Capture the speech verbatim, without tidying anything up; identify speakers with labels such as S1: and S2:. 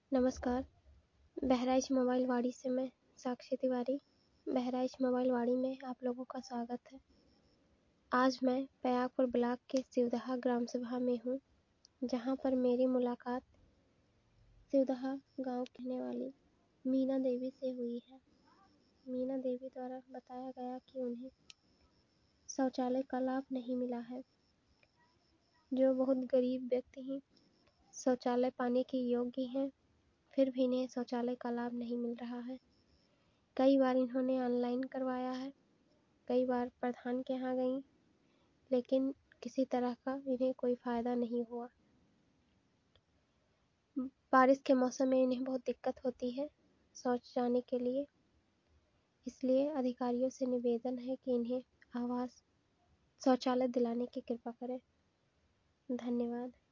S1: नमस्कार। बहराइच मोबाइल वाड़ी से मैं साक्षी तिवारी बहराइच मोबाइल वाड़ी में आप लोगों का स्वागत है। आज मैं पयागपुर ब्लॉक के शिवदहा ग्राम सभा में हूँ, जहाँ पर मेरी मुलाकात शिवदहा गांव के रहने वाली मीना देवी से हुई है। मीना देवी द्वारा बताया गया कि उन्हें शौचालय का लाभ नहीं मिला है। जो बहुत गरीब व्यक्ति हैं, शौचालय पाने के योग्य हैं, फिर भी इन्हें शौचालय का लाभ नहीं मिल रहा है। कई बार इन्होंने ऑनलाइन करवाया है, कई बार प्रधान के यहाँ गई, लेकिन किसी तरह का इन्हें कोई फ़ायदा नहीं हुआ। बारिश के मौसम में इन्हें बहुत दिक्कत होती है शौच जाने के लिए, इसलिए अधिकारियों से निवेदन है कि इन्हें आवास शौचालय दिलाने की कृपा करें। धन्यवाद।